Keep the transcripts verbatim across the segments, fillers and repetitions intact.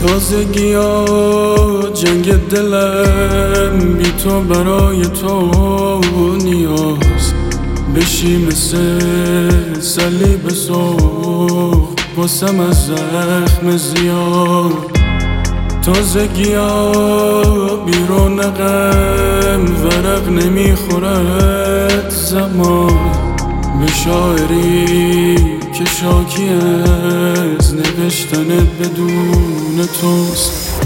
تازگی ها جنگ دلم بی تو برای تو نیاز بشی مثل صلیب سرخ واسم از زخم زیاد. تازگی ها بیرون غم ورق نمیخورد زمان به شاعری که شاکی از نوشتنت بدون توست.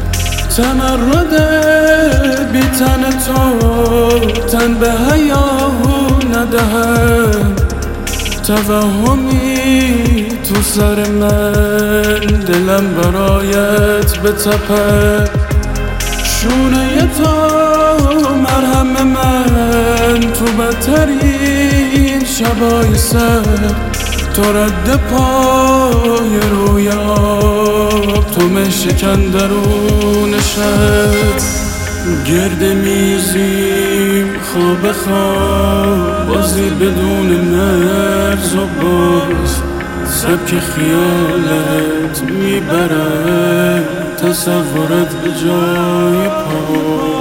تمرد بی تن تو تن به حیا ندهد، توهمی تو سر من دلم برایت بتپد. شونه تو مرهم من تو بدترین شبای سر، تو رد پای رویاب تو مشکن درون شب. گرد میزیم خواب خواب بازی بدون مرز و باز، سبک خیالت میبرد تصورت به جای پا.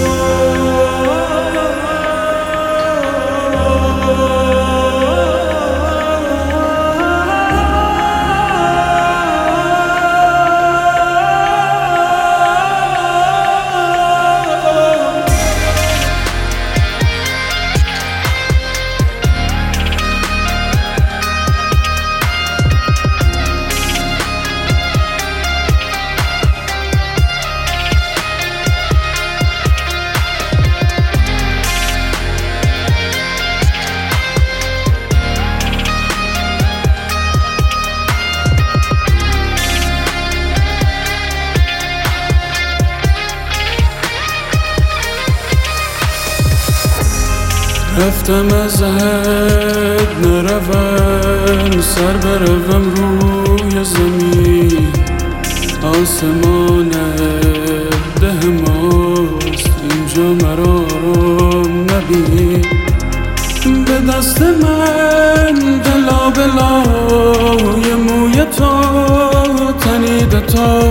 رفتم از حد نروم، سر بروم روی زمین. آسمان ده ماست اینجا مرا آرام نبین. به دست من دلا بلای موی تو تنیده تا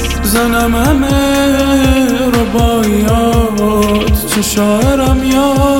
زنم همه رباعیات چه شاعرم یا